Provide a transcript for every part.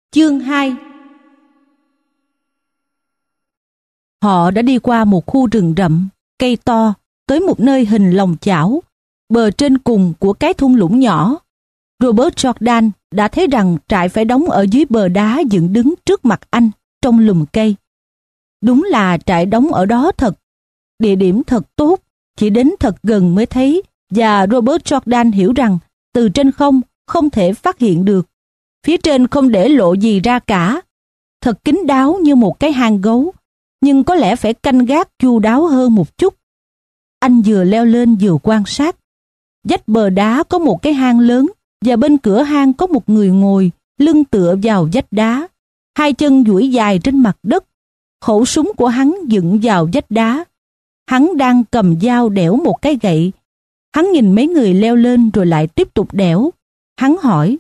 Chương 2. Họ đã đi qua một khu rừng rậm, cây to, tới một nơi hình lòng chảo, bờ trên cùng của cái thung lũng nhỏ. Robert Jordan đã thấy rằng trại phải đóng ở dưới bờ đá dựng đứng trước mặt anh, trong lùm cây. Đúng là trại đóng ở đó thật. Địa điểm thật tốt, chỉ đến thật gần mới thấy, và Robert Jordan hiểu rằng từ trên không thể phát hiện được. Phía trên không để lộ gì ra cả. Thật kín đáo như một cái hang gấu, nhưng có lẽ phải canh gác chu đáo hơn một chút. Anh vừa leo lên vừa quan sát. Vách bờ đá có một cái hang lớn, và bên cửa hang có một người ngồi, lưng tựa vào vách đá, hai chân duỗi dài trên mặt đất. Khẩu súng của hắn dựng vào vách đá. Hắn đang cầm dao đẽo một cái gậy. Hắn nhìn mấy người leo lên rồi lại tiếp tục đẽo. Hắn hỏi: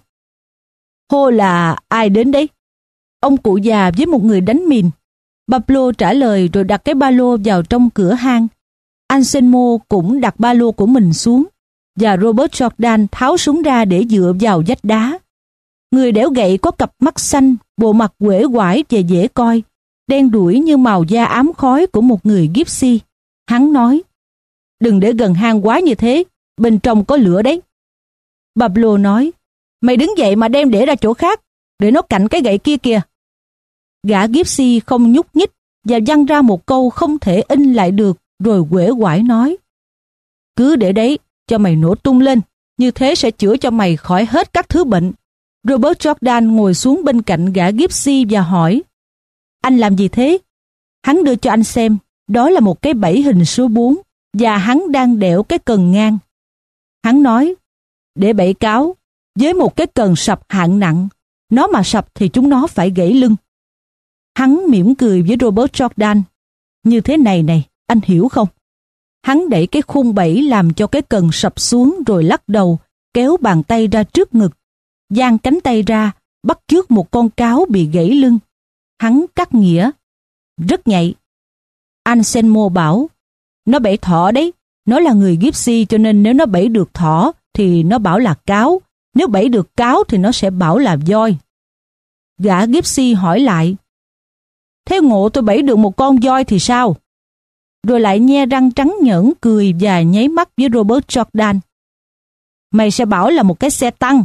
"Hô, là ai đến đấy?" "Ông cụ già với một người đánh mìn." Pablo trả lời rồi đặt cái ba lô vào trong cửa hang. Anselmo cũng đặt ba lô của mình xuống, và Robert Jordan tháo súng ra để dựa vào vách đá. Người đẽo gậy có cặp mắt xanh, bộ mặt uể oải và dễ coi, đen đủi như màu da ám khói của một người Gypsy. Hắn nói: "Đừng để gần hang quá như thế, bên trong có lửa đấy." Pablo nói: "Mày đứng dậy mà đem để ra chỗ khác, để nó cạnh cái gậy kia kìa." Gã Gypsy không nhúc nhích và văng ra một câu không thể in lại được, rồi uể oải nói: "Cứ để đấy, cho mày nổ tung lên, như thế sẽ chữa cho mày khỏi hết các thứ bệnh." Robert Jordan ngồi xuống bên cạnh gã Gypsy và hỏi: "Anh làm gì thế?" Hắn đưa cho anh xem, đó là một cái bẫy hình số 4, và hắn đang đẽo cái cần ngang. Hắn nói: "Để bẫy cáo, với một cái cần sập hạng nặng, nó mà sập thì chúng nó phải gãy lưng." Hắn mỉm cười với Robert Jordan: "Như thế này này, anh hiểu không?" Hắn đẩy cái khung bẫy làm cho cái cần sập xuống rồi lắc đầu, kéo bàn tay ra trước ngực, giang cánh tay ra, bắt chước một con cáo bị gãy lưng. Hắn cắt nghĩa: "Rất nhạy." Anselmo bảo: "Nó bẫy thỏ đấy, nó là người Gypsy cho nên nếu nó bẫy được thỏ thì nó bảo là cáo, nếu bẫy được cáo thì nó sẽ bảo là voi." Gã Gypsy hỏi lại: "Thế ngộ tôi bẫy được một con voi thì sao?" Rồi lại nhe răng trắng nhởn cười và nháy mắt với Robert Jordan: "Mày sẽ bảo là một cái xe tăng."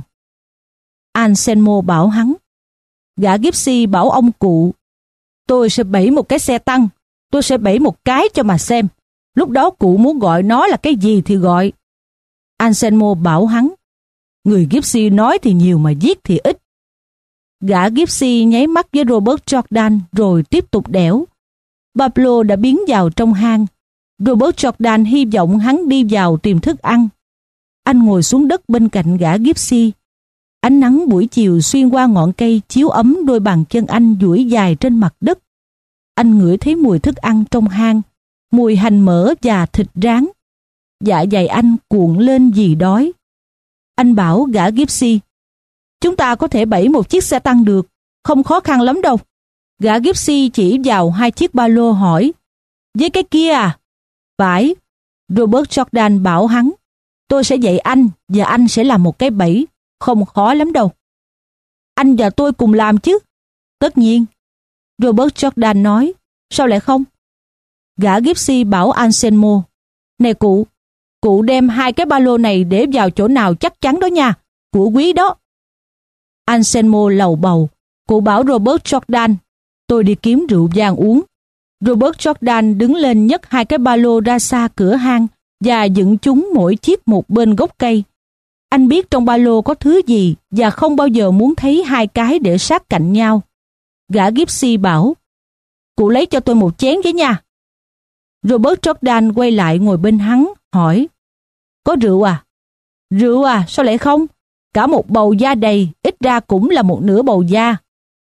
Anselmo bảo hắn. Gã Gypsy bảo ông cụ: "Tôi sẽ bẫy một cái xe tăng, tôi sẽ bẫy một cái cho mà xem. Lúc đó cụ muốn gọi nó là cái gì thì gọi." Anselmo bảo hắn: "Người Gypsy nói thì nhiều mà giết thì ít." Gã Gypsy nháy mắt với Robert Jordan rồi tiếp tục đẽo. Pablo đã biến vào trong hang. Robert Jordan hy vọng hắn đi vào tìm thức ăn. Anh ngồi xuống đất bên cạnh gã Gypsy. Ánh nắng buổi chiều xuyên qua ngọn cây chiếu ấm đôi bàn chân anh duỗi dài trên mặt đất. Anh ngửi thấy mùi thức ăn trong hang, mùi hành mỡ và thịt rán. Dạ dày anh cuộn lên vì đói. Anh bảo gã Gypsy: "Chúng ta có thể bẫy một chiếc xe tăng được, không khó khăn lắm đâu." Gã Gypsy chỉ vào hai chiếc ba lô hỏi: "Với cái kia à?" "Phải." Robert Jordan bảo hắn: "Tôi sẽ dạy anh và anh sẽ làm một cái bẫy, không khó lắm đâu." "Anh và tôi cùng làm chứ?" "Tất nhiên." Robert Jordan nói. "Sao lại không?" Gã Gypsy bảo Anselmo: "Này cụ, cụ đem hai cái ba lô này để vào chỗ nào chắc chắn đó nha, của quý đó." Anselmo lầu bầu. Cụ bảo Robert Jordan: "Tôi đi kiếm rượu vang uống." Robert Jordan đứng lên nhấc hai cái ba lô ra xa cửa hang và dựng chúng mỗi chiếc một bên gốc cây. Anh biết trong ba lô có thứ gì và không bao giờ muốn thấy hai cái để sát cạnh nhau. Gã Gypsy bảo: "Cụ lấy cho tôi một chén với nha." Robert Jordan quay lại ngồi bên hắn, hỏi: "Có rượu à?" "Rượu à, sao lại không? Cả một bầu da đầy, ít ra cũng là một nửa bầu da."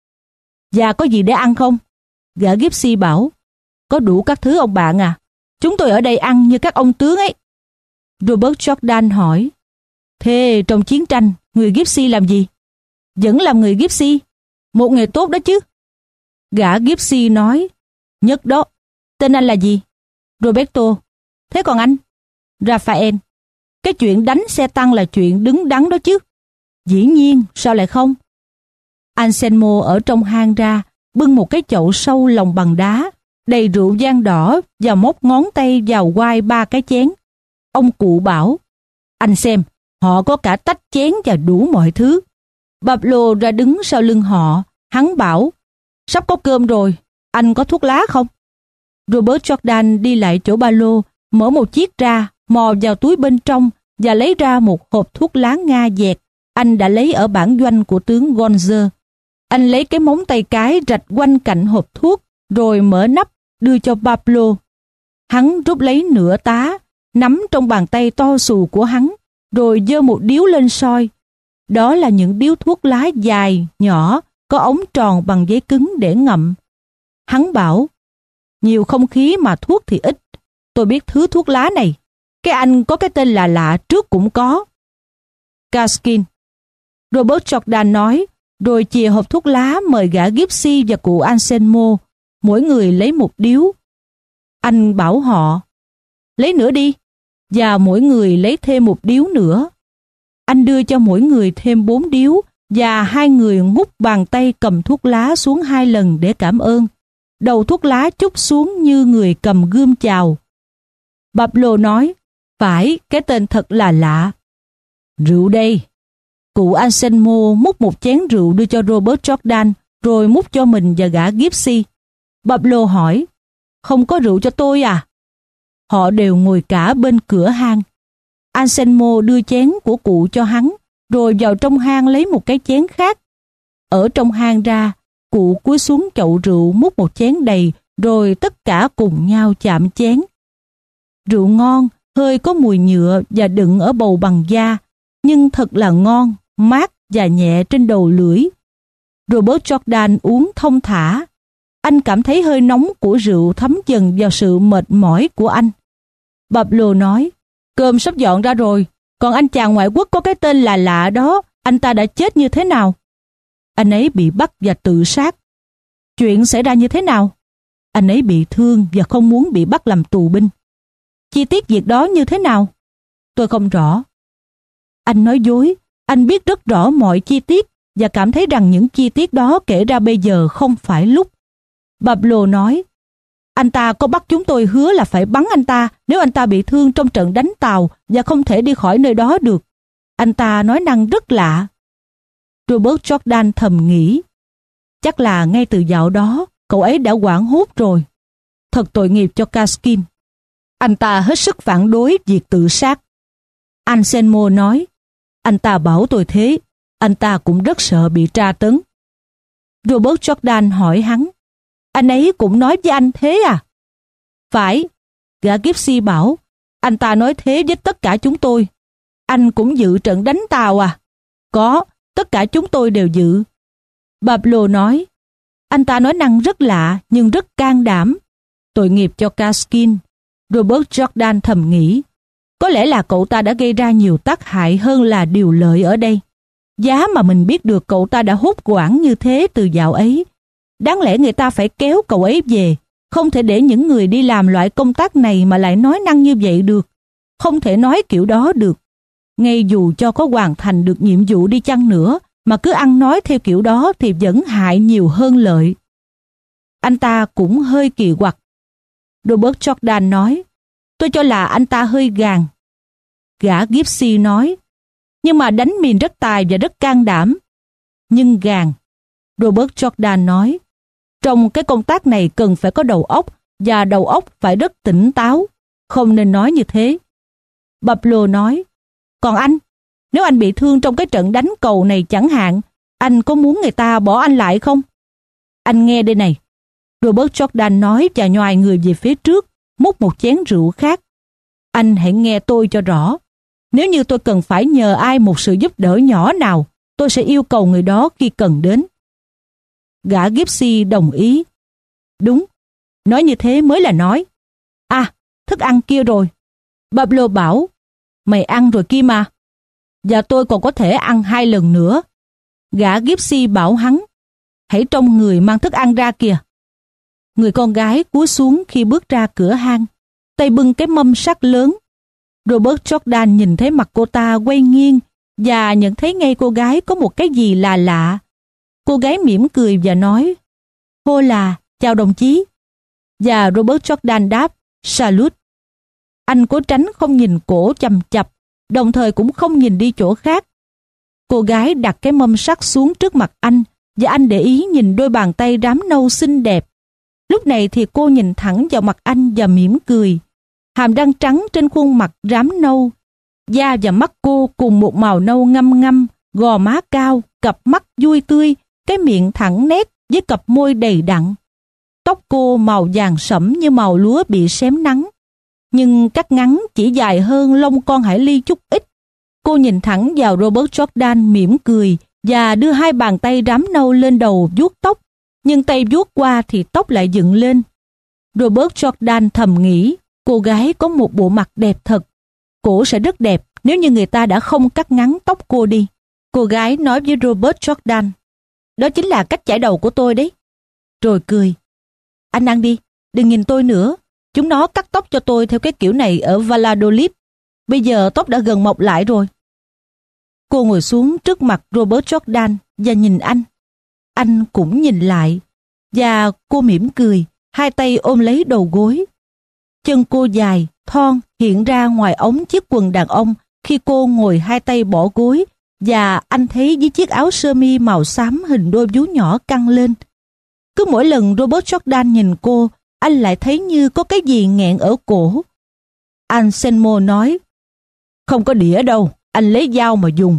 "Và có gì để ăn không?" Gã Gypsy bảo: "Có đủ các thứ ông bạn à. Chúng tôi ở đây ăn như các ông tướng ấy." Robert Jordan hỏi: "Thế trong chiến tranh, người Gypsy làm gì?" "Vẫn làm người Gypsy. Một nghề tốt đó chứ." Gã Gypsy nói: "Nhất đó. Tên anh là gì?" "Roberto." "Thế còn anh?" "Raphael." "Cái chuyện đánh xe tăng là chuyện đứng đắn đó chứ." "Dĩ nhiên, sao lại không?" Anselmo ở trong hang ra, bưng một cái chậu sâu lòng bằng đá, đầy rượu vang đỏ và móc ngón tay vào quai 3 cái chén. Ông cụ bảo, anh xem, họ có cả tách chén và đủ mọi thứ. Pablo ra đứng sau lưng họ, hắn bảo, sắp có cơm rồi, anh có thuốc lá không? Robert Jordan đi lại chỗ ba lô, mở một chiếc ra, mò vào túi bên trong và lấy ra một hộp thuốc lá Nga dẹt anh đã lấy ở bản doanh của tướng Gonzer. Anh lấy cái móng tay cái rạch quanh cạnh hộp thuốc, rồi mở nắp, đưa cho Pablo. Hắn rút lấy nửa tá, nắm trong bàn tay to xù của hắn, rồi giơ một điếu lên soi. Đó là những điếu thuốc lá dài, nhỏ, có ống tròn bằng giấy cứng để ngậm. Hắn bảo, nhiều không khí mà thuốc thì ít. Tôi biết thứ thuốc lá này. Cái anh có cái tên lạ lạ trước cũng có. Kaskin. Robert Jordan nói, rồi chìa hộp thuốc lá mời gã Gypsy và cụ Anselmo, mỗi người lấy một điếu. Anh bảo họ, lấy nữa đi, và mỗi người lấy thêm một điếu nữa. Anh đưa cho mỗi người thêm 4 điếu, và hai người ngút bàn tay cầm thuốc lá xuống 2 lần để cảm ơn. Đầu thuốc lá chúc xuống như người cầm gươm chào. Pablo nói, phải, cái tên thật là lạ. Rượu đây. Cụ Anselmo múc một chén rượu đưa cho Robert Jordan, rồi múc cho mình và gã Gypsy. Pablo hỏi, không có rượu cho tôi à? Họ đều ngồi cả bên cửa hang. Anselmo đưa chén của cụ cho hắn, rồi vào trong hang lấy một cái chén khác. Ở trong hang ra, cụ cúi xuống chậu rượu múc một chén đầy, rồi tất cả cùng nhau chạm chén. Rượu ngon, hơi có mùi nhựa và đựng ở bầu bằng da, nhưng thật là ngon, mát và nhẹ trên đầu lưỡi. Robert Jordan uống thông thả. Anh cảm thấy hơi nóng của rượu thấm dần vào sự mệt mỏi của anh. Pablo nói, cơm sắp dọn ra rồi, còn anh chàng ngoại quốc có cái tên là lạ đó, anh ta đã chết như thế nào? Anh ấy bị bắt và tự sát. Chuyện xảy ra như thế nào? Anh ấy bị thương và không muốn bị bắt làm tù binh. Chi tiết việc đó như thế nào? Tôi không rõ. Anh nói dối, anh biết rất rõ mọi chi tiết và cảm thấy rằng những chi tiết đó kể ra bây giờ không phải lúc. Pablo nói, anh ta có bắt chúng tôi hứa là phải bắn anh ta nếu anh ta bị thương trong trận đánh Tàu và không thể đi khỏi nơi đó được. Anh ta nói năng rất lạ. Robert Jordan thầm nghĩ, chắc là ngay từ dạo đó cậu ấy đã hoảng hốt rồi. Thật tội nghiệp cho Kaskin. Anh ta hết sức phản đối việc tự sát. Anselmo nói, anh ta bảo tôi thế, anh ta cũng rất sợ bị tra tấn. Robert Jordan hỏi hắn, anh ấy cũng nói với anh thế à? Phải, gã Gypsy bảo, anh ta nói thế với tất cả chúng tôi. Anh cũng dự trận đánh Tàu à? Có, tất cả chúng tôi đều dự. Pablo nói, anh ta nói năng rất lạ nhưng rất can đảm. Tội nghiệp cho Kaskin. Robert Jordan thầm nghĩ, có lẽ là cậu ta đã gây ra nhiều tác hại hơn là điều lợi ở đây. Giá mà mình biết được cậu ta đã hốt quản như thế từ dạo ấy. Đáng lẽ người ta phải kéo cậu ấy về. Không thể để những người đi làm loại công tác này mà lại nói năng như vậy được. Không thể nói kiểu đó được. Ngay dù cho có hoàn thành được nhiệm vụ đi chăng nữa, mà cứ ăn nói theo kiểu đó thì vẫn hại nhiều hơn lợi. Anh ta cũng hơi kỳ quặc. Robert Jordan nói, tôi cho là anh ta hơi gàn. Gã Gypsy nói, nhưng mà đánh mìn rất tài và rất can đảm. Nhưng gàn. Robert Jordan nói, trong cái công tác này cần phải có đầu óc, và đầu óc phải rất tỉnh táo. Không nên nói như thế. Pablo nói, còn anh, nếu anh bị thương trong cái trận đánh cầu này chẳng hạn, anh có muốn người ta bỏ anh lại không? Anh nghe đây này. Robert Jordan nói và nhoài người về phía trước, múc một chén rượu khác. Anh hãy nghe tôi cho rõ. Nếu như tôi cần phải nhờ ai một sự giúp đỡ nhỏ nào, tôi sẽ yêu cầu người đó khi cần đến. Gã Gypsy đồng ý. Đúng, nói như thế mới là nói. À, thức ăn kia rồi. Pablo bảo, mày ăn rồi kia mà. Và tôi còn có thể ăn 2 lần nữa. Gã Gypsy bảo hắn, hãy trông người mang thức ăn ra kìa. Người con gái cúi xuống khi bước ra cửa hang, tay bưng cái mâm sắt lớn. Robert Jordan nhìn thấy mặt cô ta quay nghiêng và nhận thấy ngay cô gái có một cái gì là lạ. Cô gái mỉm cười và nói, Hola, chào đồng chí. Và Robert Jordan đáp, Salut. Anh cố tránh không nhìn cổ chằm chằm, đồng thời cũng không nhìn đi chỗ khác. Cô gái đặt cái mâm sắt xuống trước mặt anh, và anh để ý nhìn đôi bàn tay rám nâu xinh đẹp. Lúc này thì cô nhìn thẳng vào mặt anh và mỉm cười. Hàm răng trắng trên khuôn mặt rám nâu, da và mắt cô cùng một màu nâu ngăm ngăm, gò má cao, cặp mắt vui tươi, cái miệng thẳng nét với cặp môi đầy đặn. Tóc cô màu vàng sẫm như màu lúa bị xém nắng, nhưng cắt ngắn chỉ dài hơn lông con hải ly chút ít. Cô nhìn thẳng vào Robert Jordan mỉm cười và đưa hai bàn tay rám nâu lên đầu vuốt tóc, nhưng tay vuốt qua thì tóc lại dựng lên. Robert Jordan thầm nghĩ, cô gái có một bộ mặt đẹp thật. Cổ sẽ rất đẹp nếu như người ta đã không cắt ngắn tóc cô đi. Cô gái nói với Robert Jordan, đó chính là cách chải đầu của tôi đấy. Rồi cười, anh ăn đi, đừng nhìn tôi nữa. Chúng nó cắt tóc cho tôi theo cái kiểu này ở Valladolid. Bây giờ tóc đã gần mọc lại rồi. Cô ngồi xuống trước mặt Robert Jordan và nhìn anh. Anh cũng nhìn lại. Và cô mỉm cười, hai tay ôm lấy đầu gối. Chân cô dài, thon hiện ra ngoài ống chiếc quần đàn ông khi cô ngồi hai tay bỏ gối, và anh thấy dưới chiếc áo sơ mi màu xám hình đôi vú nhỏ căng lên. Cứ mỗi lần Robert Jordan nhìn cô, anh lại thấy như có cái gì nghẹn ở cổ. Anselmo nói, không có đĩa đâu, anh lấy dao mà dùng.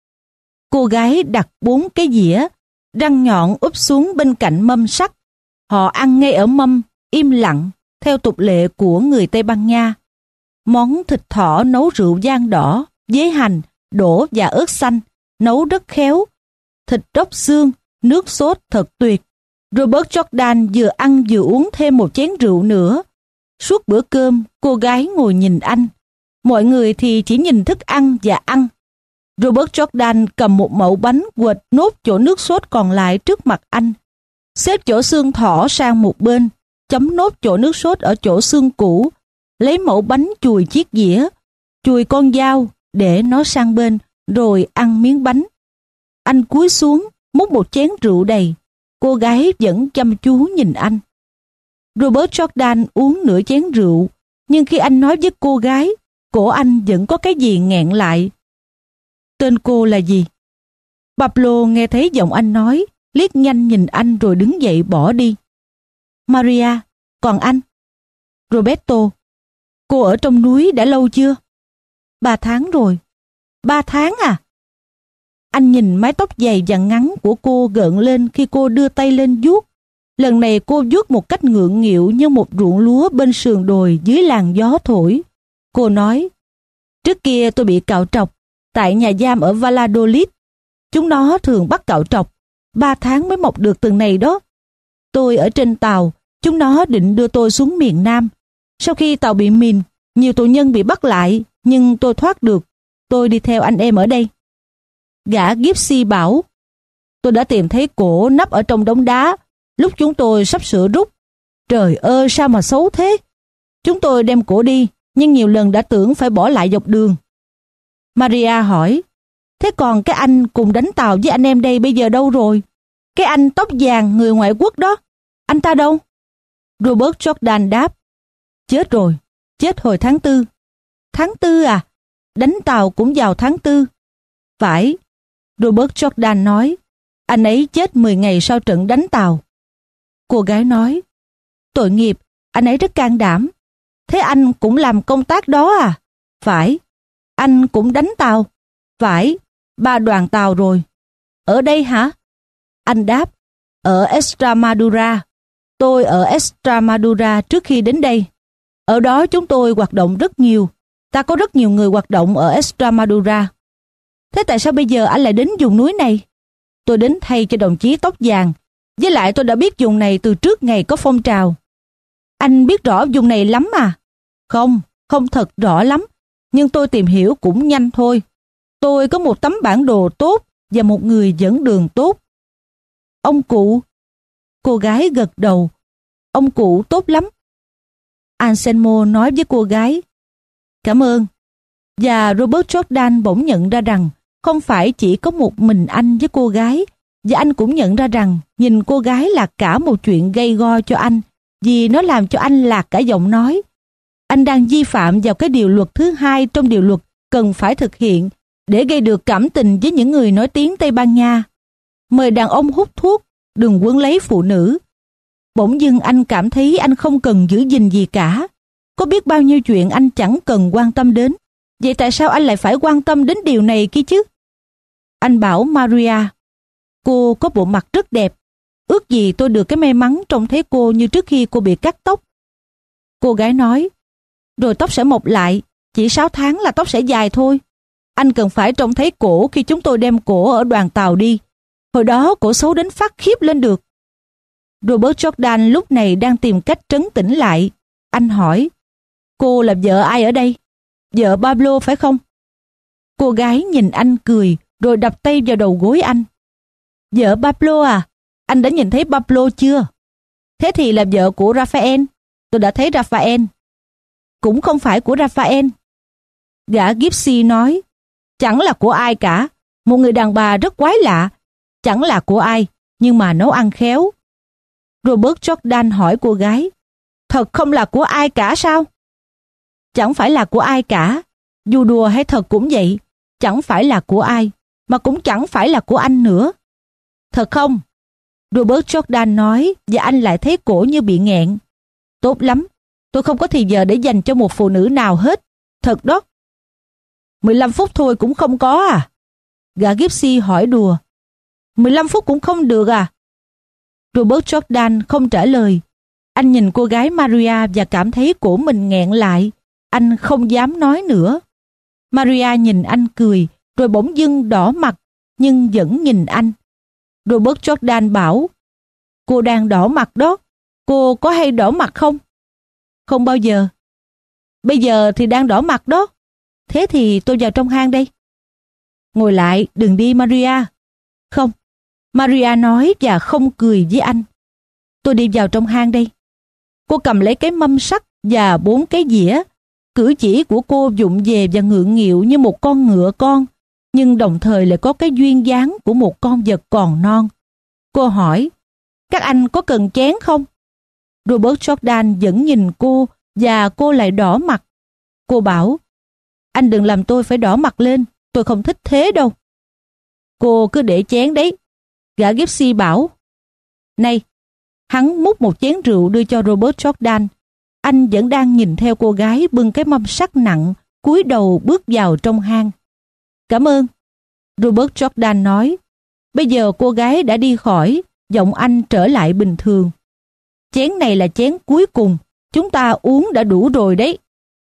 Cô gái đặt 4 cái dĩa, răng nhọn úp xuống bên cạnh mâm sắt. Họ ăn ngay ở mâm, im lặng, theo tục lệ của người Tây Ban Nha. Món thịt thỏ nấu rượu vang đỏ, với hành, đỗ và ớt xanh, nấu rất khéo. Thịt róc xương, nước sốt thật tuyệt. Robert Jordan vừa ăn vừa uống thêm một chén rượu nữa. Suốt bữa cơm, cô gái ngồi nhìn anh. Mọi người thì chỉ nhìn thức ăn và ăn. Robert Jordan cầm một mẩu bánh quệt nốt chỗ nước sốt còn lại trước mặt anh. Xếp chỗ xương thỏ sang một bên, chấm nốt chỗ nước sốt ở chỗ xương cũ. Lấy mẩu bánh chùi chiếc dĩa, chùi con dao để nó sang bên, rồi ăn miếng bánh. Anh cúi xuống, múc một chén rượu đầy. Cô gái vẫn chăm chú nhìn anh. Robert Jordan uống nửa chén rượu, nhưng khi anh nói với cô gái, cổ anh vẫn có cái gì nghẹn lại. Tên cô là gì? Pablo nghe thấy giọng anh nói, liếc nhanh nhìn anh rồi đứng dậy bỏ đi. Maria, còn anh? Roberto. Cô ở trong núi đã lâu chưa? 3 tháng rồi. 3 tháng à? Anh nhìn mái tóc dày và ngắn của cô gợn lên khi cô đưa tay lên vuốt. Lần này cô vuốt một cách ngượng nghịu như một ruộng lúa bên sườn đồi dưới làn gió thổi. Cô nói, trước kia tôi bị cạo trọc tại nhà giam ở Valladolid. Chúng nó thường bắt cạo trọc, 3 tháng mới mọc được từng này đó. Tôi ở trên tàu, chúng nó định đưa tôi xuống miền Nam. Sau khi tàu bị mìn, nhiều tù nhân bị bắt lại, nhưng tôi thoát được. Tôi đi theo anh em ở đây. Gã Gypsy bảo, tôi đã tìm thấy cổ nắp ở trong đống đá lúc chúng tôi sắp sửa rút. Trời ơi, sao mà xấu thế. Chúng tôi đem cổ đi, nhưng nhiều lần đã tưởng phải bỏ lại dọc đường. Maria hỏi, thế còn cái anh cùng đánh tàu với anh em đây bây giờ đâu rồi? Cái anh tóc vàng người ngoại quốc đó, anh ta đâu? Robert Jordan đáp, chết rồi, chết hồi tháng 4. Tháng 4 à? Đánh tàu cũng vào tháng 4. Phải, Robert Jordan nói, anh ấy chết 10 ngày sau trận đánh tàu. Cô gái nói, tội nghiệp, anh ấy rất can đảm. Thế anh cũng làm công tác đó à? Phải. Anh cũng đánh tàu? Phải, 3 đoàn tàu rồi. Ở đây hả? Anh đáp, ở Extremadura. Tôi ở Extremadura trước khi đến đây. Ở đó chúng tôi hoạt động rất nhiều. Ta có rất nhiều người hoạt động ở Extremadura. Thế tại sao bây giờ anh lại đến vùng núi này? Tôi đến thay cho đồng chí tóc vàng. Với lại tôi đã biết vùng này từ trước ngày có phong trào. Anh biết rõ vùng này lắm à? Không, không thật rõ lắm. Nhưng tôi tìm hiểu cũng nhanh thôi. Tôi có một tấm bản đồ tốt và một người dẫn đường tốt. Ông cụ? Cô gái gật đầu. Ông cụ tốt lắm. Anselmo nói với cô gái, cảm ơn. Và Robert Jordan bỗng nhận ra rằng không phải chỉ có một mình anh với cô gái, Và anh cũng nhận ra rằng nhìn cô gái là cả một chuyện gây go cho anh, vì nó làm cho anh lạc cả giọng nói. Anh đang vi phạm vào cái điều luật thứ 2 trong điều luật cần phải thực hiện để gây được cảm tình với những người nói tiếng Tây Ban Nha. Mời đàn ông hút thuốc, đừng quấn lấy phụ nữ. Bỗng dưng anh cảm thấy anh không cần giữ gìn gì cả. Có biết bao nhiêu chuyện anh chẳng cần quan tâm đến. Vậy tại sao anh lại phải quan tâm đến điều này kia chứ? Anh bảo Maria, cô có bộ mặt rất đẹp. Ước gì tôi được cái may mắn trông thấy cô như trước khi cô bị cắt tóc. Cô gái nói, rồi tóc sẽ mọc lại, chỉ 6 tháng là tóc sẽ dài thôi. Anh cần phải trông thấy cổ khi chúng tôi đem cổ ở đoàn tàu đi. Hồi đó cổ xấu đến phát khiếp lên được. Robert Jordan lúc này đang tìm cách trấn tĩnh lại. Anh hỏi, cô là vợ ai ở đây? Vợ Pablo phải không? Cô gái nhìn anh cười rồi đập tay vào đầu gối anh. Vợ Pablo à? Anh đã nhìn thấy Pablo chưa? Thế thì là vợ của Raphael. Tôi đã thấy Raphael. Cũng không phải của Raphael. Gã Gypsy nói, chẳng là của ai cả. Một người đàn bà rất quái lạ. Chẳng là của ai, nhưng mà nấu ăn khéo. Robert Jordan hỏi cô gái, thật không là của ai cả sao? Chẳng phải là của ai cả. Dù đùa hay thật cũng vậy. Chẳng phải là của ai, mà cũng chẳng phải là của anh nữa. Thật không? Robert Jordan nói, và anh lại thấy cổ như bị nghẹn. Tốt lắm, tôi không có thì giờ để dành cho một phụ nữ nào hết. Thật đó. 15 phút thôi cũng không có à? Gã Gypsy hỏi đùa. 15 phút cũng không được à? Robert Jordan không trả lời. Anh nhìn cô gái Maria và cảm thấy cổ mình nghẹn lại. Anh không dám nói nữa. Maria nhìn anh cười, rồi bỗng dưng đỏ mặt, nhưng vẫn nhìn anh. Robert Jordan bảo, cô đang đỏ mặt đó. Cô có hay đỏ mặt không? Không bao giờ. Bây giờ thì đang đỏ mặt đó. Thế thì tôi vào trong hang đây. Ngồi lại, đừng đi Maria. Không. Maria nói và không cười với anh. Tôi đi vào trong hang đây. Cô cầm lấy cái mâm sắt và 4 cái dĩa. Cử chỉ của cô vụng về và ngượng nghịu như một con ngựa con, nhưng đồng thời lại có cái duyên dáng của một con vật còn non. Cô hỏi, các anh có cần chén không? Robert Jordan vẫn nhìn cô và cô lại đỏ mặt. Cô bảo, anh đừng làm tôi phải đỏ mặt lên, tôi không thích thế đâu. Cô cứ để chén đấy. Gã Gypsy bảo, này. Hắn múc một chén rượu đưa cho Robert Jordan. Anh vẫn đang nhìn theo cô gái bưng cái mâm sắt nặng, cúi đầu bước vào trong hang. Cảm ơn. Robert Jordan nói. Bây giờ cô gái đã đi khỏi, giọng anh trở lại bình thường. Chén này là chén cuối cùng, chúng ta uống đã đủ rồi đấy.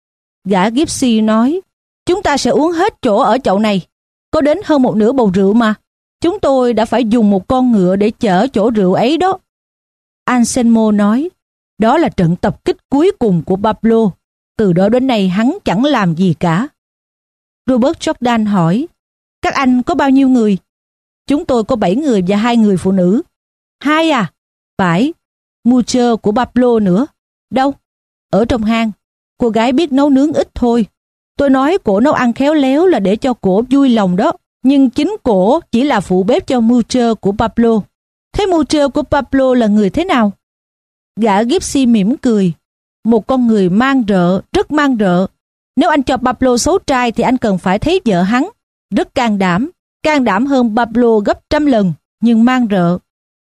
Gã Gypsy nói, chúng ta sẽ uống hết chỗ ở chậu này. Có đến hơn một nửa bầu rượu mà. Chúng tôi đã phải dùng một con ngựa để chở chỗ rượu ấy đó. Anselmo nói, đó là trận tập kích cuối cùng của Pablo. Từ đó đến nay hắn chẳng làm gì cả. Robert Jordan hỏi, các anh có bao nhiêu người? Chúng tôi có 7 người và 2 người phụ nữ. 2 à? Phải. Mucher của Pablo nữa. Đâu? Ở trong hang. Cô gái biết nấu nướng ít thôi. Tôi nói cổ nấu ăn khéo léo là để cho cổ vui lòng đó. Nhưng chính cổ chỉ là phụ bếp cho Mucher của Pablo. Thế Mucher của Pablo là người thế nào? Gã Gypsy mỉm cười. Một con người mang rợ, rất mang rợ. Nếu anh cho Pablo xấu trai thì anh cần phải thấy vợ hắn. Rất can đảm hơn Pablo gấp 100 lần, nhưng mang rợ.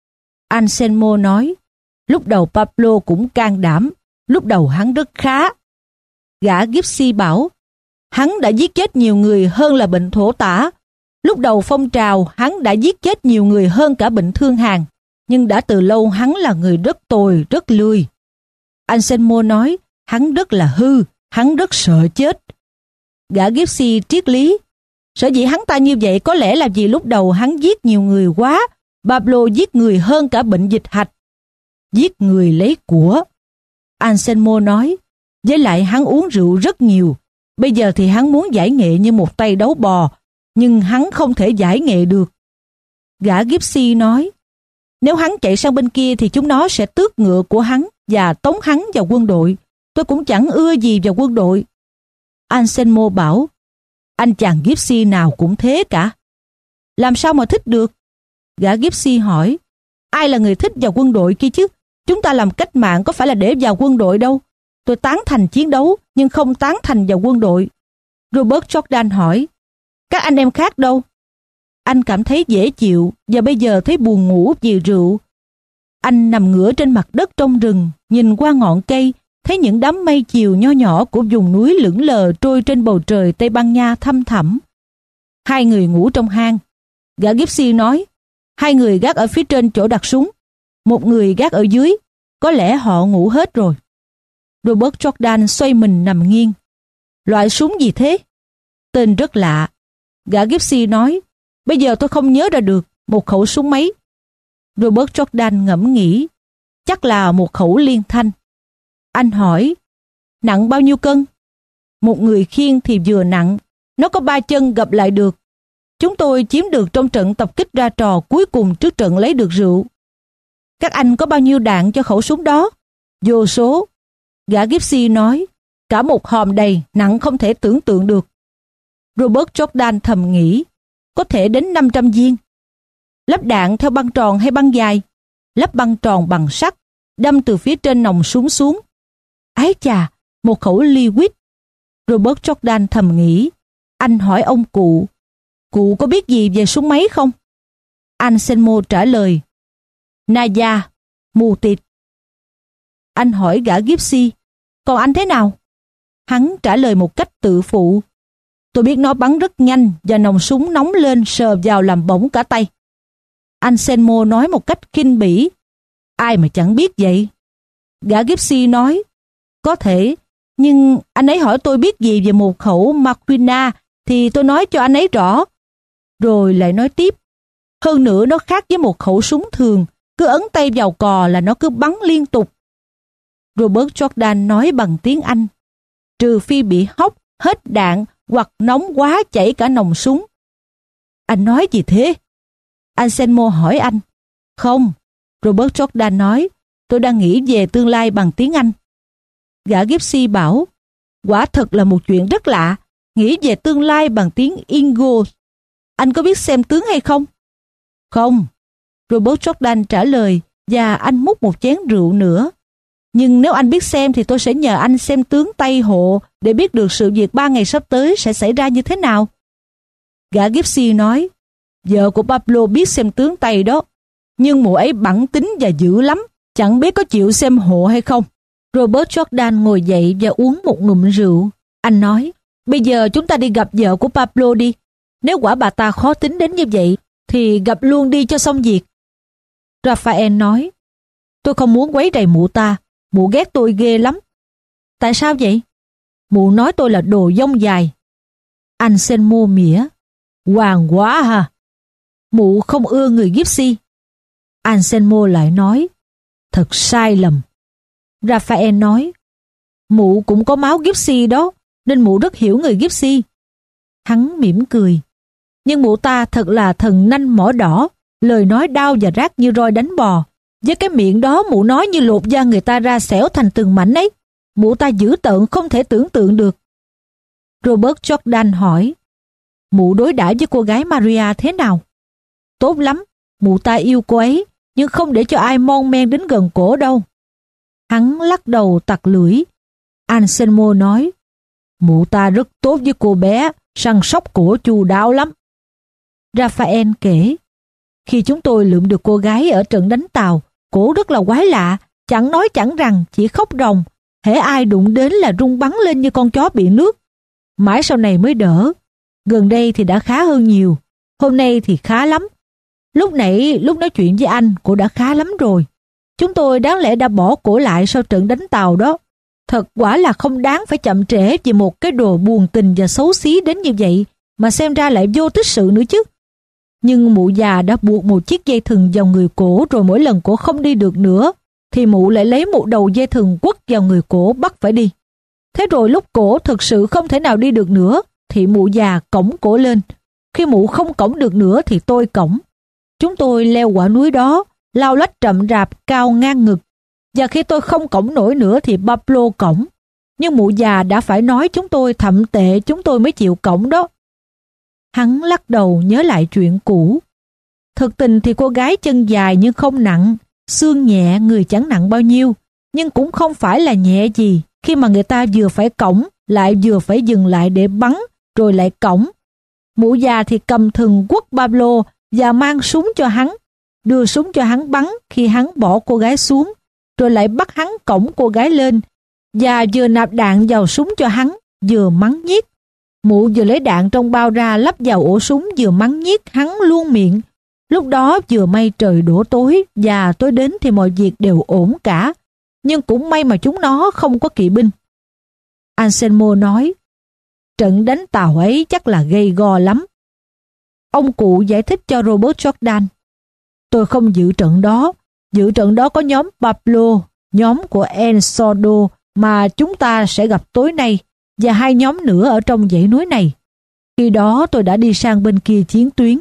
Anselmo nói, lúc đầu Pablo cũng can đảm, lúc đầu hắn rất khá. Gã Gypsy bảo, hắn đã giết chết nhiều người hơn là bệnh thổ tả. Lúc đầu phong trào, hắn đã giết chết nhiều người hơn cả bệnh thương hàn, nhưng đã từ lâu hắn là người rất tồi, rất lười. Anselmo nói, hắn rất là hư, hắn rất sợ chết. Gã Gypsy triết lý, sở dĩ hắn ta như vậy có lẽ là vì lúc đầu hắn giết nhiều người quá. Pablo giết người hơn cả bệnh dịch hạch. Giết người lấy của. Anselmo nói, với lại hắn uống rượu rất nhiều. Bây giờ thì hắn muốn giải nghệ như một tay đấu bò, nhưng hắn không thể giải nghệ được. Gã Gypsy nói, nếu hắn chạy sang bên kia thì chúng nó sẽ tước ngựa của hắn và tống hắn vào quân đội. Tôi cũng chẳng ưa gì vào quân đội. Anselmo bảo, anh chàng Gypsy nào cũng thế cả. Làm sao mà thích được? Gã Gypsy hỏi, ai là người thích vào quân đội kia chứ? Chúng ta làm cách mạng có phải là để vào quân đội đâu. Tôi tán thành chiến đấu, nhưng không tán thành vào quân đội. Robert Jordan hỏi, các anh em khác đâu? Anh cảm thấy dễ chịu và bây giờ thấy buồn ngủ vì rượu. Anh nằm ngửa trên mặt đất trong rừng, nhìn qua ngọn cây, thấy những đám mây chiều nho nhỏ của vùng núi lững lờ trôi trên bầu trời Tây Ban Nha thăm thẳm. Hai người ngủ trong hang. Gã Gypsy nói, hai người gác ở phía trên chỗ đặt súng, một người gác ở dưới, có lẽ họ ngủ hết rồi. Robert Jordan xoay mình nằm nghiêng. Loại súng gì thế? Tên rất lạ. Gã Gypsy nói, bây giờ tôi không nhớ ra được một khẩu súng máy. Robert Jordan ngẫm nghĩ, chắc là một khẩu liên thanh. Anh hỏi, nặng bao nhiêu cân? Một người khiêng thì vừa nặng, nó có 3 chân gập lại được. Chúng tôi chiếm được trong trận tập kích ra trò cuối cùng trước trận lấy được rượu. Các anh có bao nhiêu đạn cho khẩu súng đó? Vô số. Gã Gypsy nói, cả một hòm đầy, nặng không thể tưởng tượng được. Robert Jordan thầm nghĩ, có thể đến 500 viên. Lắp đạn theo băng tròn hay băng dài? Lắp băng tròn bằng sắt, đâm từ phía trên nòng súng xuống. Ái chà, một khẩu Lewis. Robert Jordan thầm nghĩ. Anh hỏi ông cụ, cụ có biết gì về súng máy không? Anselmo trả lời, Naya, mù tịt. Anh hỏi gã Gypsy, còn anh thế nào? Hắn trả lời một cách tự phụ, tôi biết nó bắn rất nhanh và nòng súng nóng lên sờ vào làm bỏng cả tay. Anselmo nói một cách khinh bỉ, ai mà chẳng biết vậy. Gã Gypsy nói, có thể, nhưng anh ấy hỏi tôi biết gì về một khẩu Marquina thì tôi nói cho anh ấy rõ. Rồi lại nói tiếp, hơn nữa nó khác với một khẩu súng thường, cứ ấn tay vào cò là nó cứ bắn liên tục. Robert Jordan nói bằng tiếng Anh, trừ phi bị hóc, hết đạn hoặc nóng quá chảy cả nòng súng. Anh nói gì thế? Anselmo hỏi anh. Không, Robert Jordan nói, tôi đang nghĩ về tương lai bằng tiếng Anh. Gã Gypsy bảo, quả thật là một chuyện rất lạ, nghĩ về tương lai bằng tiếng Ingo. Anh có biết xem tướng hay không? Không, Robert Jordan trả lời, và anh múc một chén rượu nữa. Nhưng nếu anh biết xem thì tôi sẽ nhờ anh xem tướng Tây hộ để biết được sự việc 3 ngày sắp tới sẽ xảy ra như thế nào. Gã Gypsy nói, vợ của Pablo biết xem tướng Tây đó, nhưng mụ ấy bẵng tính và dữ lắm, chẳng biết có chịu xem hộ hay không. Robert Jordan ngồi dậy và uống một ngụm rượu. Anh nói, bây giờ chúng ta đi gặp vợ của Pablo đi. Nếu quả bà ta khó tính đến như vậy, thì gặp luôn đi cho xong việc. Raphael nói, tôi không muốn quấy rầy mụ ta, mụ ghét tôi ghê lắm. Tại sao vậy? Mụ nói tôi là đồ dông dài. Anselmo mỉa, hoàng quá ha. Mụ không ưa người Gypsy. Anselmo lại nói, thật sai lầm. Raphael nói, mụ cũng có máu Gypsy đó, nên mụ rất hiểu người Gypsy. Hắn mỉm cười, nhưng mụ ta thật là thần nanh mỏ đỏ, lời nói đau và rát như roi đánh bò. Với cái miệng đó mụ nói như lột da người ta ra xẻo thành từng mảnh ấy. Mụ ta dữ tợn không thể tưởng tượng được. Robert Jordan hỏi, mụ đối đãi với cô gái Maria thế nào? Tốt lắm, mụ ta yêu cô ấy, nhưng không để cho ai mon men đến gần cổ đâu. Hắn lắc đầu tặc lưỡi. Anselmo nói, mụ ta rất tốt với cô bé, săn sóc cổ chu đáo lắm. Raphael kể, khi chúng tôi lượm được cô gái ở trận đánh Tàu, cổ rất là quái lạ, chẳng nói chẳng rằng, chỉ khóc ròng. Hễ ai đụng đến là rung bắn lên như con chó bị nước. Mãi sau này mới đỡ. Gần đây thì đã khá hơn nhiều. Hôm nay thì khá lắm. Lúc nãy, lúc nói chuyện với anh, cổ đã khá lắm rồi. Chúng tôi đáng lẽ đã bỏ cổ lại sau trận đánh Tàu đó. Thật quả là không đáng phải chậm trễ vì một cái đồ buồn tình và xấu xí đến như vậy, mà xem ra lại vô tích sự nữa chứ. Nhưng mụ già đã buộc một chiếc dây thừng vào người cổ, rồi mỗi lần cổ không đi được nữa, thì mụ lại lấy một đầu dây thừng quất vào người cổ bắt phải đi. Thế rồi lúc cổ thực sự không thể nào đi được nữa, thì mụ già cõng cổ lên. Khi mụ không cõng được nữa thì tôi cõng. Chúng tôi leo quả núi đó, lao lách chậm rạp cao ngang ngực. Và khi tôi không cõng nổi nữa thì Pablo cõng. Nhưng mụ già đã phải nói chúng tôi thậm tệ chúng tôi mới chịu cõng đó. Hắn lắc đầu nhớ lại chuyện cũ. Thực tình thì cô gái chân dài nhưng không nặng, xương nhẹ, người chẳng nặng bao nhiêu, nhưng cũng không phải là nhẹ gì khi mà người ta vừa phải cõng lại vừa phải dừng lại để bắn rồi lại cõng. Mụ già thì cầm thừng quất Pablo và mang súng cho hắn, đưa súng cho hắn bắn khi hắn bỏ cô gái xuống, rồi lại bắt hắn cõng cô gái lên và vừa nạp đạn vào súng cho hắn, vừa mắng nhiếc. Mụ vừa lấy đạn trong bao ra lắp vào ổ súng vừa mắng nhiếc hắn luôn miệng. Lúc đó vừa may trời đổ tối và tối đến thì mọi việc đều ổn cả, nhưng cũng may mà chúng nó không có kỵ binh. Anselmo nói, trận đánh Tàu ấy chắc là gây go lắm. Ông cụ giải thích cho Robert Jordan, tôi không dự trận đó có nhóm Pablo, nhóm của El Sordo mà chúng ta sẽ gặp tối nay, và 2 nhóm nữa ở trong dãy núi này. Khi đó tôi đã đi sang bên kia chiến tuyến.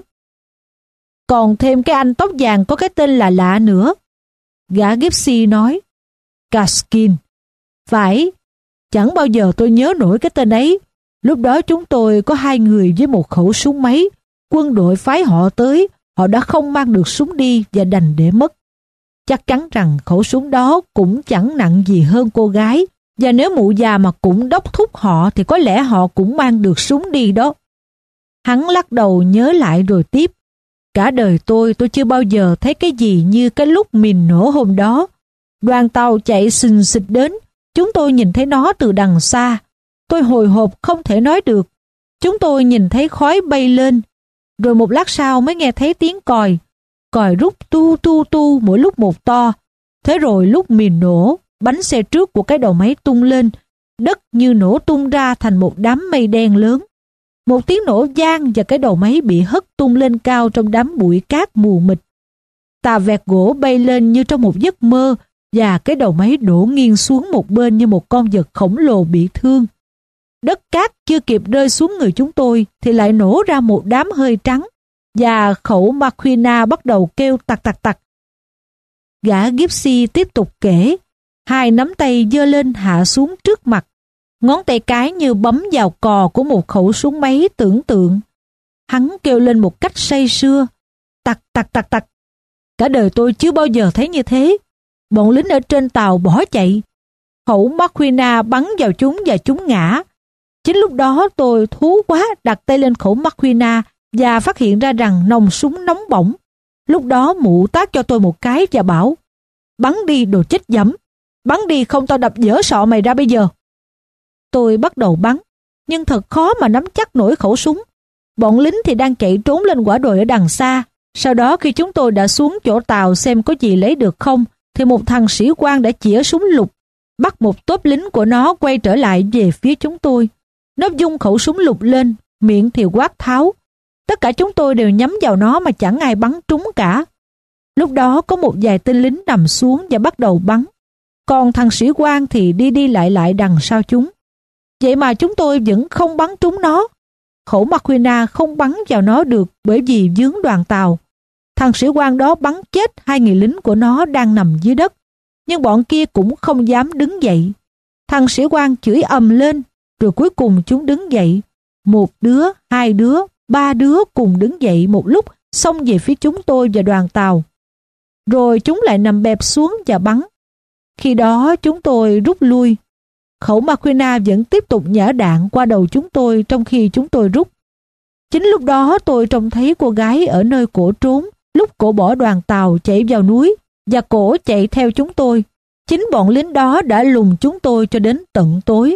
Còn thêm cái anh tóc vàng có cái tên là lạ nữa. Gã Gypsy nói, Gaskin. Phải, chẳng bao giờ tôi nhớ nổi cái tên ấy. Lúc đó chúng tôi có 2 người với một khẩu súng máy. Quân đội phái họ tới, họ đã không mang được súng đi và đành để mất. Chắc chắn rằng khẩu súng đó cũng chẳng nặng gì hơn cô gái, và nếu mụ già mà cũng đốc thúc họ thì có lẽ họ cũng mang được súng đi đó. Hắn lắc đầu nhớ lại rồi tiếp. Cả đời tôi chưa bao giờ thấy cái gì như cái lúc mìn nổ hôm đó. Đoàn tàu chạy xình xịch đến, chúng tôi nhìn thấy nó từ đằng xa. Tôi hồi hộp không thể nói được. Chúng tôi nhìn thấy khói bay lên, rồi một lát sau mới nghe thấy tiếng còi. Còi rút tu tu tu mỗi lúc một to. Thế rồi lúc mìn nổ, bánh xe trước của cái đầu máy tung lên, đất như nổ tung ra thành một đám mây đen lớn. Một tiếng nổ vang và cái đầu máy bị hất tung lên cao trong đám bụi cát mù mịt. Tà vẹt gỗ bay lên như trong một giấc mơ và cái đầu máy đổ nghiêng xuống một bên như một con vật khổng lồ bị thương. Đất cát chưa kịp rơi xuống người chúng tôi thì lại nổ ra một đám hơi trắng và khẩu Maquina bắt đầu kêu tặc tặc tặc. Gã Gypsy tiếp tục kể, 2 nắm tay giơ lên hạ xuống trước mặt. Ngón tay cái như bấm vào cò của một khẩu súng máy tưởng tượng. Hắn kêu lên một cách say sưa, tặc tặc tặc tặc. Cả đời tôi chưa bao giờ thấy như thế. Bọn lính ở trên tàu bỏ chạy. Khẩu Maquina bắn vào chúng và chúng ngã. Chính lúc đó tôi thú quá đặt tay lên khẩu Maquina và phát hiện ra rằng nòng súng nóng bỏng. Lúc đó mụ tát cho tôi một cái và bảo, bắn đi đồ chết dẫm, bắn đi không tao đập dở sọ mày ra bây giờ. Tôi bắt đầu bắn, nhưng thật khó mà nắm chắc nổi khẩu súng. Bọn lính thì đang chạy trốn lên quả đồi ở đằng xa. Sau đó khi chúng tôi đã xuống chỗ tàu xem có gì lấy được không, thì một thằng sĩ quan đã chĩa súng lục, bắt một tốp lính của nó quay trở lại về phía chúng tôi. Nó vung khẩu súng lục lên, miệng thì quát tháo. Tất cả chúng tôi đều nhắm vào nó mà chẳng ai bắn trúng cả. Lúc đó có một vài tên lính nằm xuống và bắt đầu bắn. Còn thằng sĩ quan thì đi lại đằng sau chúng. Vậy mà chúng tôi vẫn không bắn trúng nó. Khẩu Maquina không bắn vào nó được bởi vì vướng đoàn tàu. Thằng sĩ quan đó bắn chết 2 người lính của nó đang nằm dưới đất. Nhưng bọn kia cũng không dám đứng dậy. Thằng sĩ quan chửi ầm lên, rồi cuối cùng chúng đứng dậy. 1 đứa, 2 đứa, 3 đứa cùng đứng dậy một lúc, xông về phía chúng tôi và đoàn tàu. Rồi chúng lại nằm bẹp xuống và bắn. Khi đó chúng tôi rút lui. Khẩu Maquina vẫn tiếp tục nhả đạn qua đầu chúng tôi trong khi chúng tôi rút. Chính lúc đó tôi trông thấy cô gái ở nơi cổ trốn, lúc cổ bỏ đoàn tàu chạy vào núi và cổ chạy theo chúng tôi. Chính bọn lính đó đã lùng chúng tôi cho đến tận tối.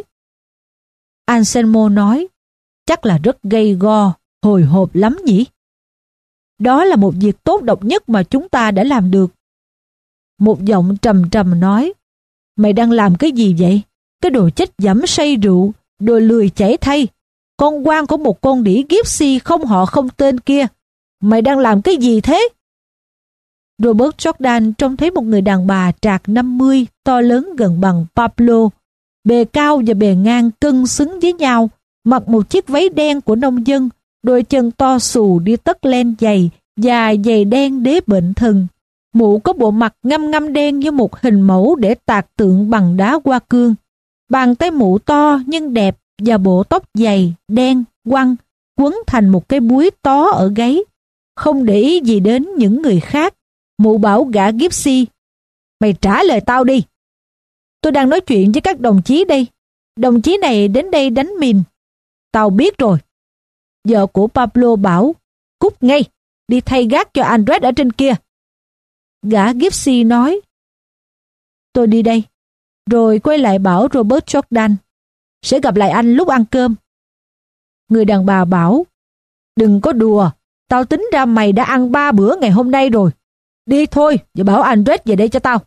Anselmo nói, chắc là rất gay go, hồi hộp lắm nhỉ? Đó là một việc tốt độc nhất mà chúng ta đã làm được. Một giọng trầm trầm nói, mày đang làm cái gì vậy? Cái đồ chết dẫm say rượu, đồ lười chảy thay. Con quan của một con đĩ Gypsy không họ không tên kia. Mày đang làm cái gì thế? Robert Jordan trông thấy một người đàn bà trạc 50, to lớn gần bằng Pablo, bề cao và bề ngang cân xứng với nhau, mặc một chiếc váy đen của nông dân, đôi chân to xù đi tất len dày và giày đen đế bệnh thần. Mụ có bộ mặt ngăm ngăm đen như một hình mẫu để tạc tượng bằng đá hoa cương. Bàn tay mụ to nhưng đẹp và bộ tóc dày, đen, quăn, quấn thành một cái búi tó ở gáy. không để ý gì đến những người khác. Mụ bảo gã Gypsy, mày trả lời tao đi. Tôi đang nói chuyện với các đồng chí đây. Đồng chí này đến đây đánh mìn. Tao biết rồi. Vợ của Pablo bảo, cút ngay, đi thay gác cho Andres ở trên kia. Gã Gypsy nói, tôi đi đây. Rồi quay lại bảo Robert Jordan, sẽ gặp lại anh lúc ăn cơm. Người đàn bà bảo, đừng có đùa, tao tính ra mày đã ăn 3 bữa ngày hôm nay rồi. Đi thôi, và bảo Andres về đây cho tao.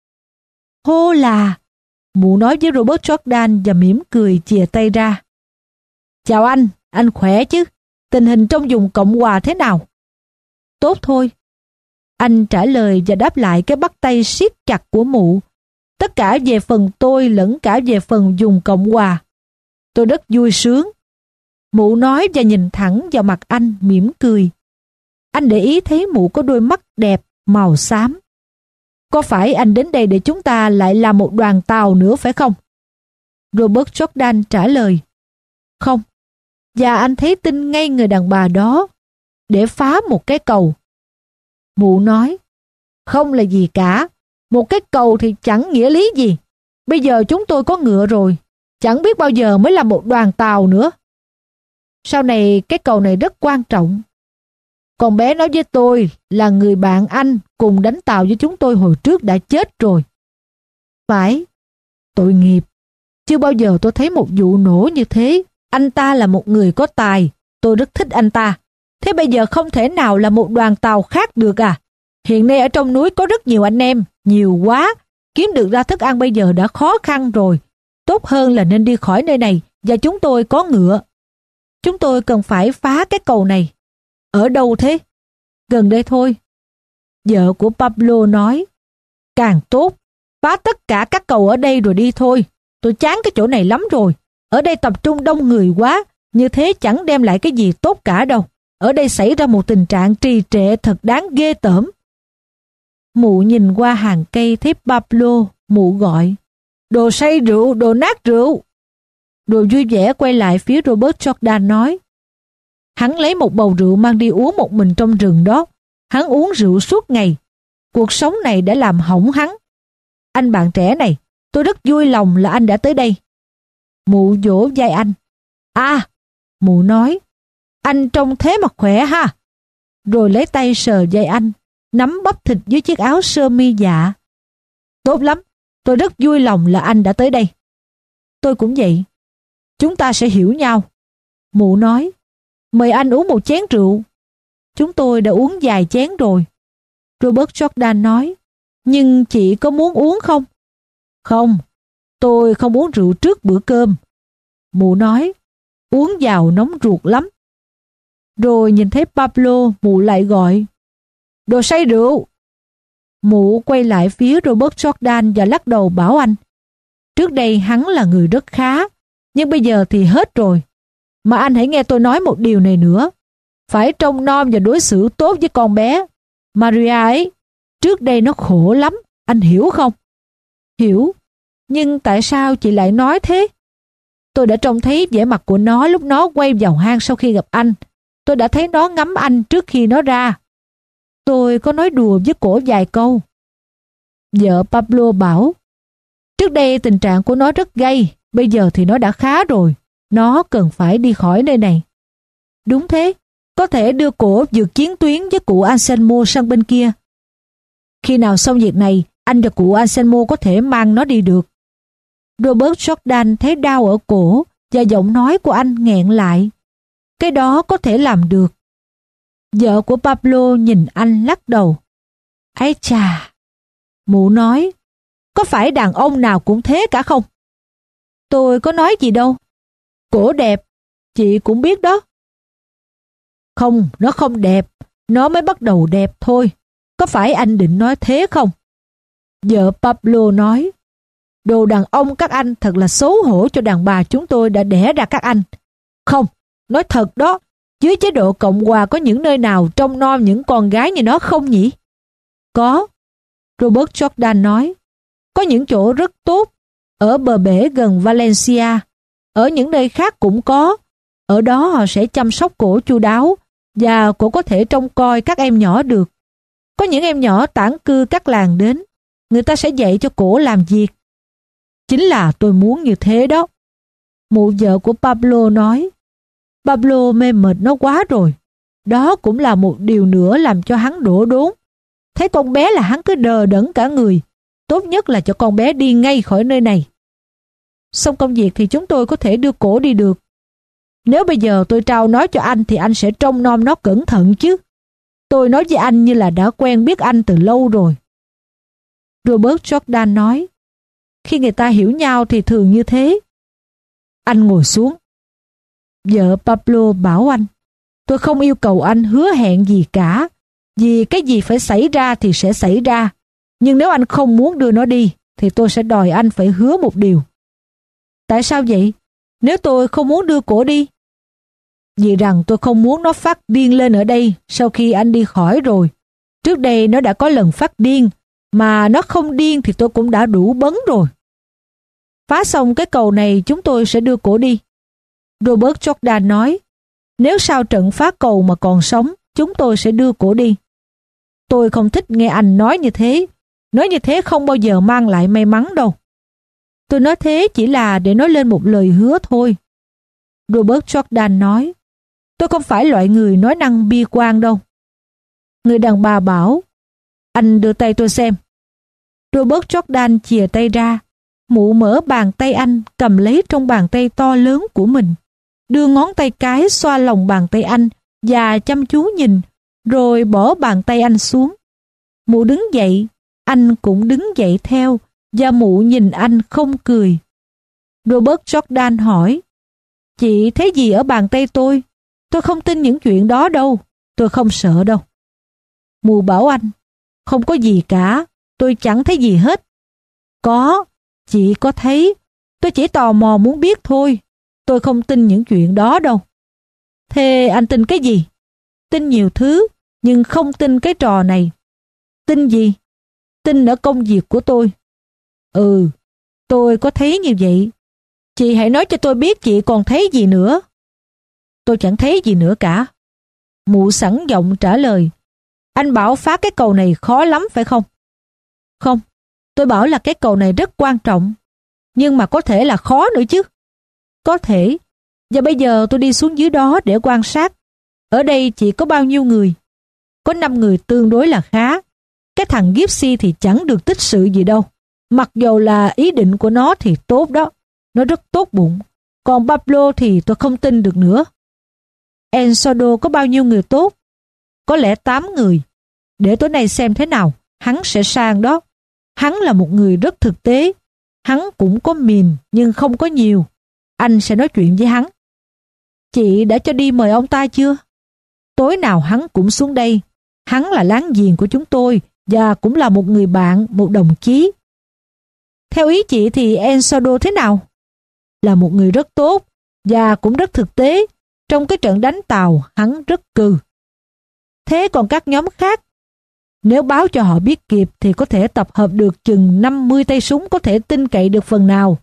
Hô là, mụ nói với Robert Jordan và mỉm cười chìa tay ra. Chào anh khỏe chứ? Tình hình trong vùng Cộng hòa thế nào? Tốt thôi. Anh trả lời và đáp lại cái bắt tay siết chặt của mụ. Tất cả về phần tôi lẫn cả về phần vùng Cộng hòa. Tôi rất vui sướng. Mụ nói và nhìn thẳng vào mặt anh mỉm cười. Anh để ý thấy mụ có đôi mắt đẹp màu xám. Có phải anh đến đây để chúng ta lại làm một đoàn tàu nữa phải không? Robert Jordan trả lời. Không. Và anh thấy tin ngay người đàn bà đó để phá một cái cầu. Mụ nói, không là gì cả. Một cái cầu thì chẳng nghĩa lý gì. Bây giờ chúng tôi có ngựa rồi. Chẳng biết bao giờ mới làm một đoàn tàu nữa. Sau này cái cầu này rất quan trọng. Con bé nói với tôi là người bạn anh cùng đánh tàu với chúng tôi hồi trước đã chết rồi. Phải, tội nghiệp. Chưa bao giờ tôi thấy một vụ nổ như thế. Anh ta là một người có tài. Tôi rất thích anh ta. Thế bây giờ không thể nào là một đoàn tàu khác được à? Hiện nay ở trong núi có rất nhiều anh em. Nhiều quá. Kiếm được ra thức ăn bây giờ đã khó khăn rồi. Tốt hơn là nên đi khỏi nơi này. Và chúng tôi có ngựa. Chúng tôi cần phải phá cái cầu này. Ở đâu thế? Gần đây thôi. Vợ của Pablo nói. Càng tốt. Phá tất cả các cầu ở đây rồi đi thôi. Tôi chán cái chỗ này lắm rồi. Ở đây tập trung đông người quá. Như thế chẳng đem lại cái gì tốt cả đâu. Ở đây xảy ra một tình trạng trì trệ thật đáng ghê tởm. Mụ nhìn qua hàng cây thấy Pablo. Mụ gọi. Đồ say rượu, đồ nát rượu. Rồi vui vẻ quay lại phía Robert Jordan nói. Hắn lấy một bầu rượu mang đi uống một mình trong rừng đó. Hắn uống rượu suốt ngày. Cuộc sống này đã làm hỏng hắn. Anh bạn trẻ này, tôi rất vui lòng là anh đã tới đây. Mụ vỗ vai anh. À, mụ nói, anh trông thế mà khỏe ha. Rồi lấy tay sờ vai anh, nắm bắp thịt dưới chiếc áo sơ mi dạ. Tốt lắm, tôi rất vui lòng là anh đã tới đây. Tôi cũng vậy. Chúng ta sẽ hiểu nhau. Mụ nói, mời anh uống một chén rượu. Chúng tôi đã uống vài chén rồi. Robert Jordan nói, nhưng chị có muốn uống không? Không, tôi không uống rượu trước bữa cơm. Mụ nói, uống vào nóng ruột lắm. Rồi nhìn thấy Pablo, mụ lại gọi, đồ say rượu. Mụ quay lại phía Robert Jordan và lắc đầu bảo anh, trước đây hắn là người rất khá, nhưng bây giờ thì hết rồi. Mà anh hãy nghe tôi nói một điều này nữa. Phải trông nom và đối xử tốt với con bé. Maria ấy, trước đây nó khổ lắm, anh hiểu không? Hiểu, nhưng tại sao chị lại nói thế? Tôi đã trông thấy vẻ mặt của nó lúc nó quay vào hang sau khi gặp anh. Tôi đã thấy nó ngắm anh trước khi nó ra. Tôi có nói đùa với cổ vài câu. Vợ Pablo bảo, trước đây tình trạng của nó rất gay, bây giờ thì nó đã khá rồi. Nó cần phải đi khỏi nơi này. Đúng thế, có thể đưa cổ vượt chiến tuyến với cụ Anselmo sang bên kia. Khi nào xong việc này, anh và cụ Anselmo có thể mang nó đi được. Robert Jordan thấy đau ở cổ và giọng nói của anh nghẹn lại. Cái đó có thể làm được. Vợ của Pablo nhìn anh lắc đầu. Ái chà, mụ nói, có phải đàn ông nào cũng thế cả không? Tôi có nói gì đâu. Cổ đẹp, chị cũng biết đó. Không, nó không đẹp, nó mới bắt đầu đẹp thôi. Có phải anh định nói thế không? Vợ Pablo nói, đồ đàn ông các anh thật là xấu hổ cho đàn bà chúng tôi đã đẻ ra các anh. Không, nói thật đó, dưới chế độ Cộng hòa có những nơi nào trông nom những con gái như nó không nhỉ? Có, Robert Jordan nói, có những chỗ rất tốt, ở bờ bể gần Valencia, ở những nơi khác cũng có. Ở đó họ sẽ chăm sóc cổ chu đáo, và cũng có thể trông coi các em nhỏ được. Có những em nhỏ tản cư các làng đến, người ta sẽ dạy cho cổ làm việc. Chính là tôi muốn như thế đó. Mụ vợ của Pablo nói. Pablo mê mệt nó quá rồi. Đó cũng là một điều nữa làm cho hắn đổ đốn. Thấy con bé là hắn cứ đờ đẫn cả người. Tốt nhất là cho con bé đi ngay khỏi nơi này. Xong công việc thì chúng tôi có thể đưa cổ đi được. Nếu bây giờ tôi trao nó cho anh thì anh sẽ trông nom nó cẩn thận chứ. Tôi nói với anh như là đã quen biết anh từ lâu rồi. Robert Jordan nói. Khi người ta hiểu nhau thì thường như thế. Anh ngồi xuống. Vợ Pablo bảo anh. Tôi không yêu cầu anh hứa hẹn gì cả. Vì cái gì phải xảy ra thì sẽ xảy ra. Nhưng nếu anh không muốn đưa nó đi thì tôi sẽ đòi anh phải hứa một điều. Tại sao vậy? Nếu tôi không muốn đưa cổ đi? Vì rằng tôi không muốn nó phát điên lên ở đây sau khi anh đi khỏi rồi. Trước đây nó đã có lần phát điên, mà nó không điên thì tôi cũng đã đủ bấn rồi. Phá xong cái cầu này chúng tôi sẽ đưa cổ đi. Robert Jordan nói, nếu sau trận phá cầu mà còn sống, chúng tôi sẽ đưa cổ đi. Tôi không thích nghe anh nói như thế. Nói như thế không bao giờ mang lại may mắn đâu. Tôi nói thế chỉ là để nói lên một lời hứa thôi. Robert Jordan nói, tôi không phải loại người nói năng bi quan đâu. Người đàn bà bảo, anh đưa tay tôi xem. Robert Jordan chìa tay ra. Mụ mở bàn tay anh cầm lấy trong bàn tay to lớn của mình, đưa ngón tay cái xoa lòng bàn tay anh và chăm chú nhìn, rồi bỏ bàn tay anh xuống. Mụ đứng dậy, anh cũng đứng dậy theo, và mụ nhìn anh không cười. Robert Jordan hỏi, chị thấy gì ở bàn tay tôi? Tôi không tin những chuyện đó đâu, tôi không sợ đâu. Mụ bảo anh, không có gì cả, tôi chẳng thấy gì hết. Có, chị có thấy, tôi chỉ tò mò muốn biết thôi, tôi không tin những chuyện đó đâu. Thế anh tin cái gì? Tin nhiều thứ, nhưng không tin cái trò này. Tin gì? Tin ở công việc của tôi. Ừ, tôi có thấy như vậy. Chị hãy nói cho tôi biết chị còn thấy gì nữa. Tôi chẳng thấy gì nữa cả. Mụ sẵn giọng trả lời. Anh bảo phá cái cầu này khó lắm phải không? Không, tôi bảo là cái cầu này rất quan trọng. Nhưng mà có thể là khó nữa chứ. Có thể. Và bây giờ tôi đi xuống dưới đó để quan sát. Ở đây chỉ có bao nhiêu người? Có 5 người tương đối là khá. Cái thằng Gypsy thì chẳng được tích sự gì đâu. Mặc dầu là ý định của nó thì tốt đó. Nó rất tốt bụng. Còn Pablo thì tôi không tin được nữa. Ensodo có bao nhiêu người tốt? Có lẽ 8 người. Để tối nay xem thế nào. Hắn sẽ sang đó. Hắn là một người rất thực tế. Hắn cũng có mìn nhưng không có nhiều. Anh sẽ nói chuyện với hắn. Chị đã cho đi mời ông ta chưa? Tối nào hắn cũng xuống đây. Hắn là láng giềng của chúng tôi và cũng là một người bạn, một đồng chí. Theo ý chị thì Ensodo thế nào? Là một người rất tốt và cũng rất thực tế. Trong cái trận đánh Tàu, hắn rất cừ. Thế còn các nhóm khác? Nếu báo cho họ biết kịp thì có thể tập hợp được chừng 50 tay súng có thể tin cậy được phần nào.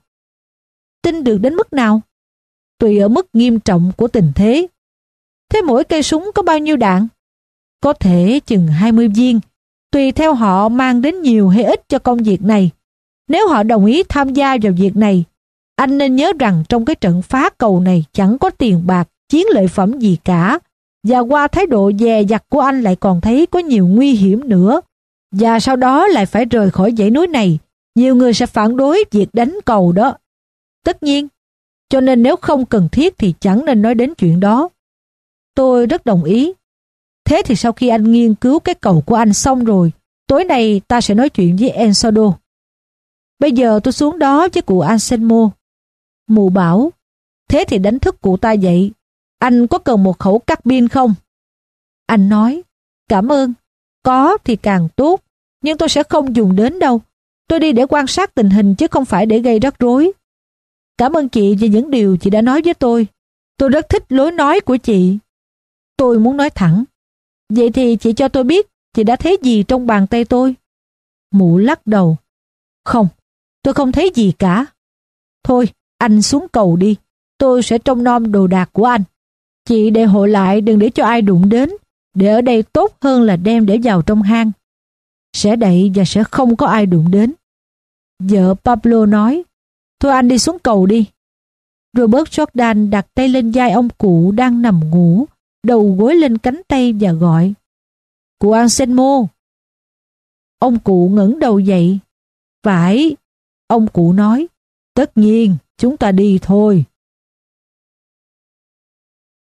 Tin được đến mức nào? Tùy ở mức nghiêm trọng của tình thế. Thế mỗi cây súng có bao nhiêu đạn? Có thể chừng 20 viên, tùy theo họ mang đến nhiều hay ít cho công việc này. Nếu họ đồng ý tham gia vào việc này, anh nên nhớ rằng trong cái trận phá cầu này chẳng có tiền bạc, chiến lợi phẩm gì cả. Và qua thái độ dè dặt của anh lại còn thấy có nhiều nguy hiểm nữa. Và sau đó lại phải rời khỏi dãy núi này. Nhiều người sẽ phản đối việc đánh cầu đó. Tất nhiên. Cho nên nếu không cần thiết thì chẳng nên nói đến chuyện đó. Tôi rất đồng ý. Thế thì sau khi anh nghiên cứu cái cầu của anh xong rồi, tối nay ta sẽ nói chuyện với Ensodo. Bây giờ tôi xuống đó với cụ Anselmo. Mụ bảo, thế thì đánh thức cụ ta dậy. Anh có cần một khẩu carbine không? Anh nói, cảm ơn. Có thì càng tốt, nhưng tôi sẽ không dùng đến đâu. Tôi đi để quan sát tình hình chứ không phải để gây rắc rối. Cảm ơn chị về những điều chị đã nói với tôi. Tôi rất thích lối nói của chị. Tôi muốn nói thẳng. Vậy thì chị cho tôi biết chị đã thấy gì trong bàn tay tôi? Mụ lắc đầu. Không, tôi không thấy gì cả. Thôi, anh xuống cầu đi. Tôi sẽ trông nom đồ đạc của anh. Chị để hộ lại, đừng để cho ai đụng đến. Để ở đây tốt hơn là đem để vào trong hang. Sẽ đậy và sẽ không có ai đụng đến. Vợ Pablo nói, thôi anh đi xuống cầu đi. Robert Jordan đặt tay lên vai ông cụ đang nằm ngủ, đầu gối lên cánh tay và gọi, cụ Anselmo. Ông cụ ngẩng đầu dậy. Phải, ông cụ nói, tất nhiên, chúng ta đi thôi.